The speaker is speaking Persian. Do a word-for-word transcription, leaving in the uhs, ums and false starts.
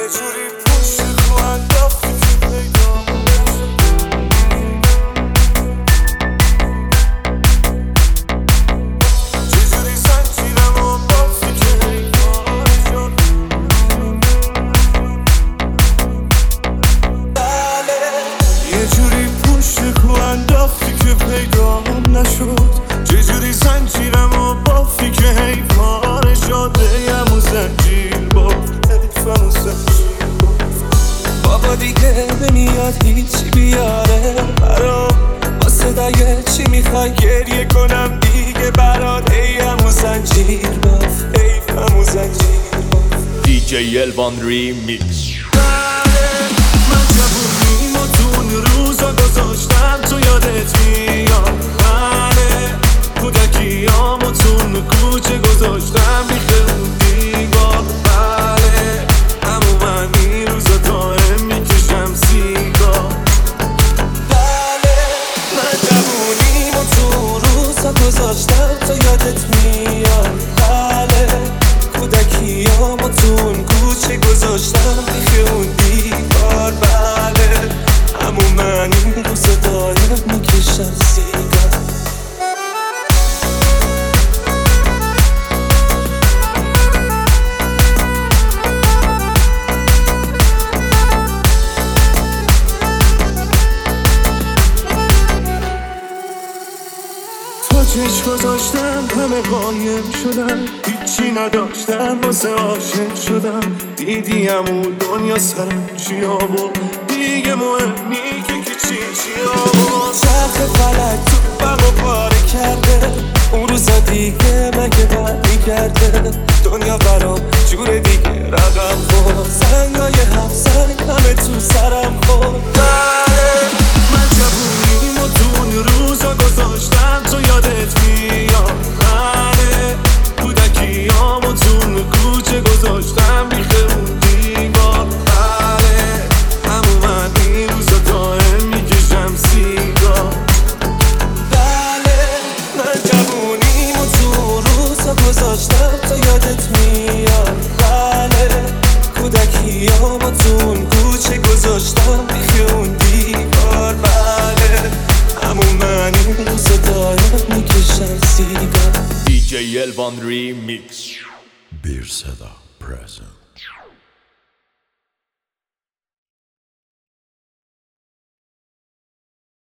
جوری پشت رو انداختی که پیدا چجوری زنجیرم و بافتی که حیفان شد. یه جوری پشت رو انداختی که پیدا نشد. چجوری زنجیرم و بافتی که حیفان شد. بگم و زنجیر باف حیفم و زنجیر بابا دیگه نمیاد هیچی بیاره برام. با صدای چی میخوای گریه کنم دیگه برات. حیفم و زنجیر باف حیفم و زنجیر باف. دی جی الوان ریمیکس. من جوونیم و تو اون روزا گذاشتم تو یادت میاد. بله کودکیام و تو اون کوچه گذاشتم بیخه اون دیوار. بله همون من این روزا دائم میکشم سیگار. بله من جوونیم و تو اون روزا گذاشتم تو یادت میاد. بله کودکیام و تو اون کوچه گذاشتم بیخه اون دیوار. بله همون من این روزا دائم میکشم سیگار. چش گذاشتم همه قایم شدم. هیچی نداشتم واسه عاشق شدم. دیدیم اون دنیا سرم چی آورد. دیگه مهم نی که کی چی چی آورد. چرخ فلک تو بغا پاره کرده. اون روزا دیگه مگه برمیگرده. دنیا برام جور دیگه رقم خورد. زنگای هفت سنگ همه تو سرم خورد. من جوونیم و تو اون روزا گذاشتم تو یادت میاد. بله کودکیام و تو اون کوچه گذاشتم بیخه اون دیوار. بله همون من این روزا دائم میکشم سیگار. بله من جوونیم و تو اون روزا گذاشتم تو یادت میاد. بله کودکیام و تو اون کوچه گذاشتم بیخه اون دیوار. بله همون من این روزا دائم میکشم سیگار. دی جی الوان ریمیکس. Bir Seda present.